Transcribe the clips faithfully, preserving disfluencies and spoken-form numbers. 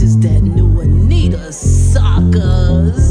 is that new Anita suckers.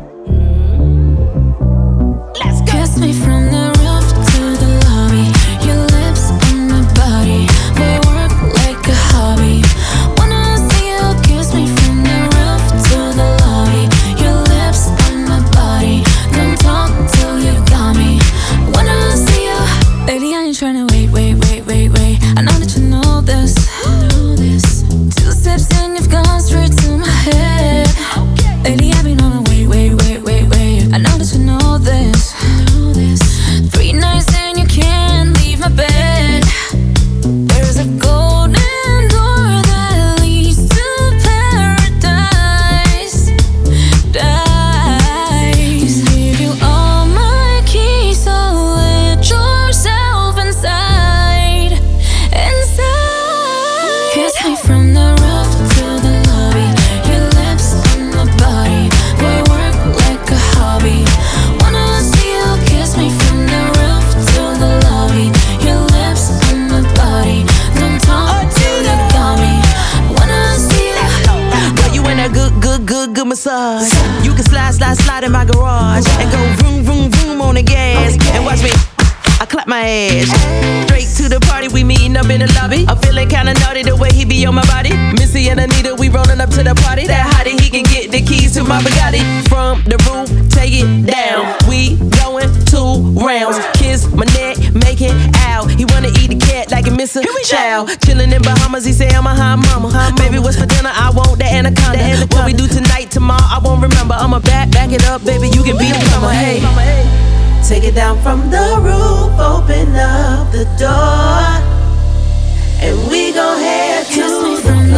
Let's go. Kiss me from the roof to the lobby. Your lips on my body. We work like a hobby. Wanna see you kiss me from the roof to the lobby. Your lips on my body. Don't talk till you got me. Wanna see you. Baby, I ain't tryna wait, wait, wait, wait, wait. I know that you know this. Know this. Two steps in, you've gone straight to my head. Baby, I've been on a wait, wait, wait, wait, wait. I know that you know this. Three nights and you can't leave my bed. There's a golden door that leads to paradise. Dice. Give you all my keys, so let yourself inside. Inside. Kiss me from the roof to the lobby. Your lips on my body. We work like a hobby. Wanna see you kiss me from the roof to the lobby. Your lips on my body. Don't talk till you got me. Wanna see you. Girl, you in a good, good, good, good massage. You can slide, slide, slide in my garage and go vroom, vroom, vroom on the gas. And watch me, I clap my ass. Straight to the party, we meeting up in the lobby. I'm feeling kinda naughty the way he be on my body. Missy and Anita, we rolling up to the party. That hottie, he can get the keys to my Bugatti. From the roof, take it down. We going two rounds. Kiss my neck, make it out. He wanna eat the cat like a Mister Chow. Chillin' in Bahamas, he say I'm a hot mama. Baby, what's for dinner? I want the anaconda. What we do tonight, tomorrow, I won't remember. I'ma back, back it up, baby, you can be the plumber. Hey, take it down from the roof, open up the door, and we gon' head to Kiss me from the